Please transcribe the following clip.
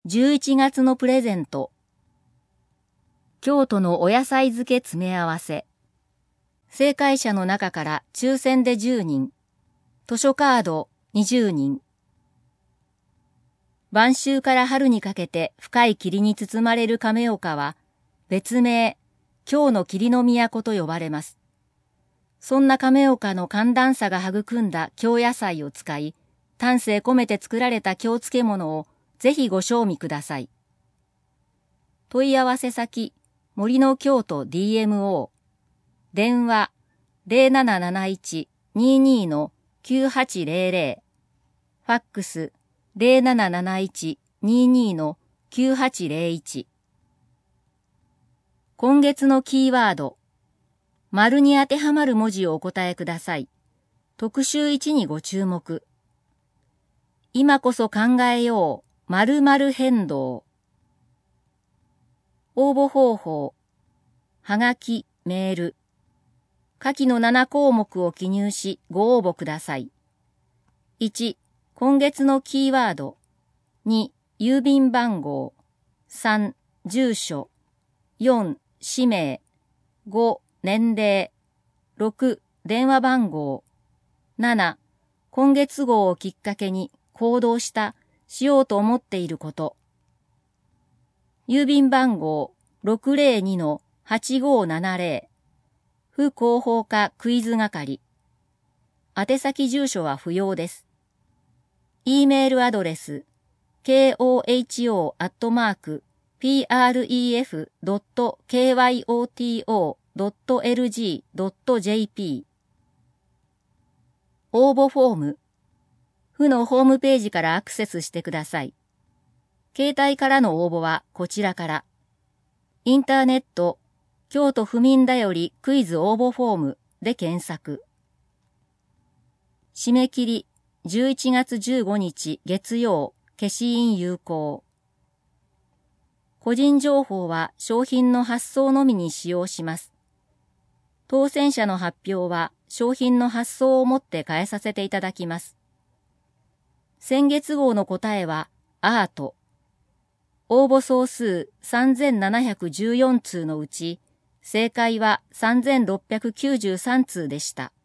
11月のプレゼント。京都のお野菜漬け詰め合わせ。正解者の中から抽選で10人。図書カード20人。晩秋から春にかけて深い霧に包まれる亀岡は、別名、京の霧の都と呼ばれます。そんな亀岡の寒暖差が育んだ京野菜を使い、丹精込めて作られた京漬物をぜひご賞味ください。問い合わせ先、森の京都 DMO。電話、0771-22-9800。ファックス、0771-22-9801。今月のキーワード。丸に当てはまる文字をお答えください。特集1にご注目。今こそ考えよう。〇〇変動。応募方法。はがき、メール。下記の7項目を記入しご応募ください。1、今月のキーワード。2、郵便番号。3、住所。4、氏名。5、年齢。6、電話番号。7、今月号をきっかけに行動しようと思っていること。郵便番号 602-8570 府広報課クイズ係。宛先住所は不要です。E メールアドレス koho@pref.kyoto.lg.jp 応募フォーム。府のホームページからアクセスしてください。携帯からの応募はこちらから。インターネット、京都府民だよりクイズ応募フォームで検索。締め切り、11月15日月曜、消印有効。個人情報は商品の発送のみに使用します。当選者の発表は商品の発送をもって返させていただきます。先月号の答えはアート。応募総数3714通のうち、正解は3693通でした。